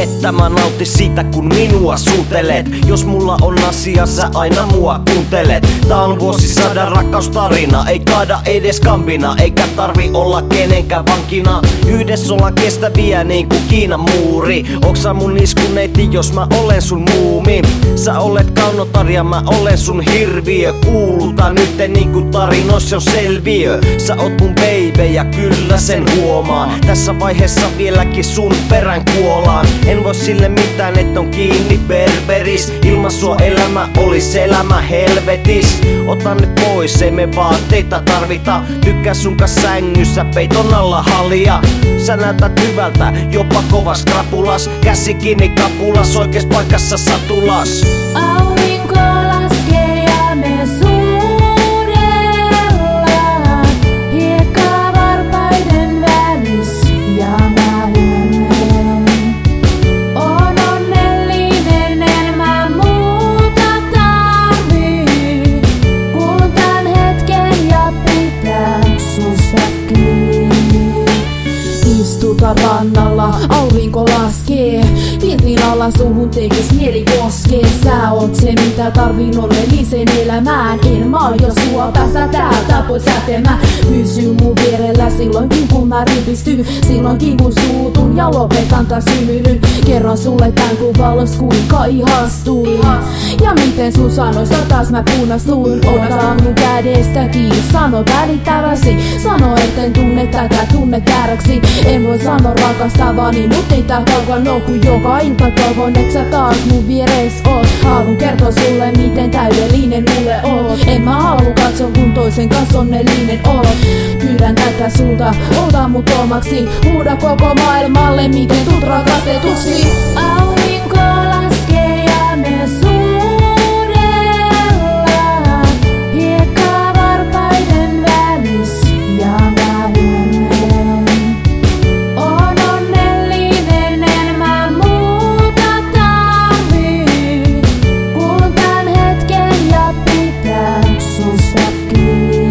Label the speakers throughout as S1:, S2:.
S1: että mä nautin siitä kun minua suutelet. Jos mulla on asia sä aina mua kuuntelet. Tää on vuosisadan rakkaustarina, ei kaada edes kampina, eikä tarvi olla kenenkään vankina. Yhdessä ollaan kestäviä niin kuin Kiinan muuri. Oksa mun iskuneiti jos mä olen sun muumi. Sä olet kaunotar ja mä olen sun hirviö. Kuulutaan nytten niinku tarinoissa on selviö. Sä oot mun baby ja kyllä sen huomaan. Tässä vaiheessa vieläkin sun perän kuolaan. En voi sille mitään et on kiinni berberis. Ilman sua elämä olis elämä helvetis. Ota nyt pois, ei me vaatteita tarvita. Tykkää sun kanssa sängyssä, peiton alla halia. Sä näytät hyvältä, jopa kovas krapulas. Käsi kiinni kapulas, oikees paikassa satulas.
S2: Aurinko laskee ja me suudellaan hiekkavarpaiden välissä ja mä ymmärrän. On onnellinen, en mä muuta tarvii, kun tän hetken ja pitää susta kiinni. Istuta rannalla, aurinko laskee. Piltin alla suhun tekis mieli koskee. Sä oot se mitä tarvin onnellisen elämään. En mä jo sua päästä täältä pois sätemään. Pysy mun vierellä silloinkin kun mä ripistyn. Silloinkin kun suutun ja lopetan taas hymyilyn. Kerron sulle tän kun valos kuinka ihastuin. Ja miten sun sanoista taas mä punastuin. Ota mun kädestä kiinni, sano välittäväsi. Sano etten tunne tätä tunnekääräksi. En voi sanoa rakastavani, mut ei tää kauan oo kun joka ilta toivon et sä taas mun vieres oot. Haluun kertoa sulle miten täydellinen mulle oot. En mä halu katsoa kun toisen kanssa onnellinen oot. Pyydän tätä sulta, ota mut omaksi. Huuda koko maailmalle miten tuut rakastetuksi. Aurinko laskee ja me suudellaan hiekkavarpaiden välissä ja mä ymmärrän. On onnellinen, en mä muuta tarvii, kun tän hetken ja pitää susta kiinni.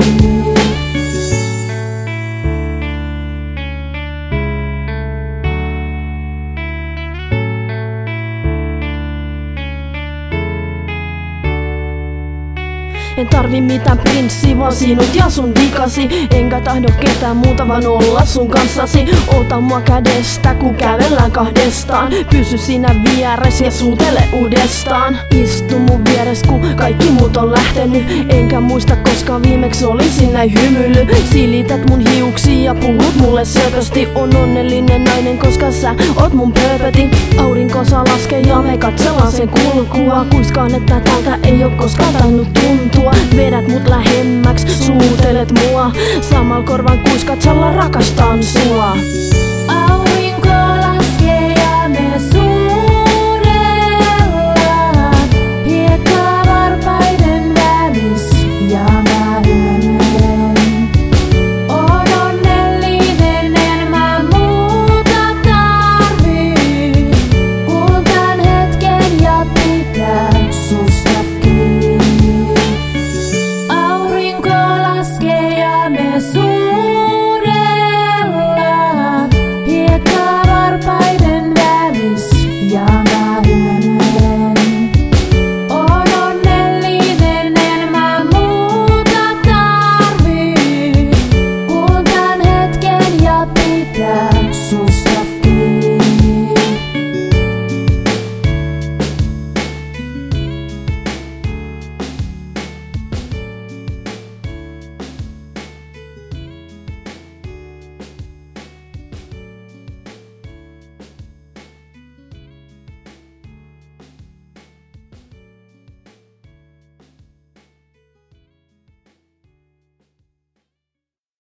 S3: En tarvi mitään prinssi, vaan sinut ja sun vikasi. Enkä tahdo ketään muuta, vaan olla sun kanssasi. Ota mua kädestä, kun kävellään kahdestaan. Pysy sinä vieressä ja suutele uudestaan. Istu mun vieres, kun kaikki muut on lähtenyt. Enkä muista koskaan viimeksi olisin näin hymyily. Silität mun hiuksia ja puhut mulle söpösti. On onnellinen nainen, koska sä oot mun pööpöti. Aurinko saa laskea ja me katsellaan sen kulkua. Kuiskaan, että tältä ei oo koskaan tainnut tuntua. Vedät mut lähemmäks, suutelet mua. Samal korvan kuiskat, salla rakastan sua.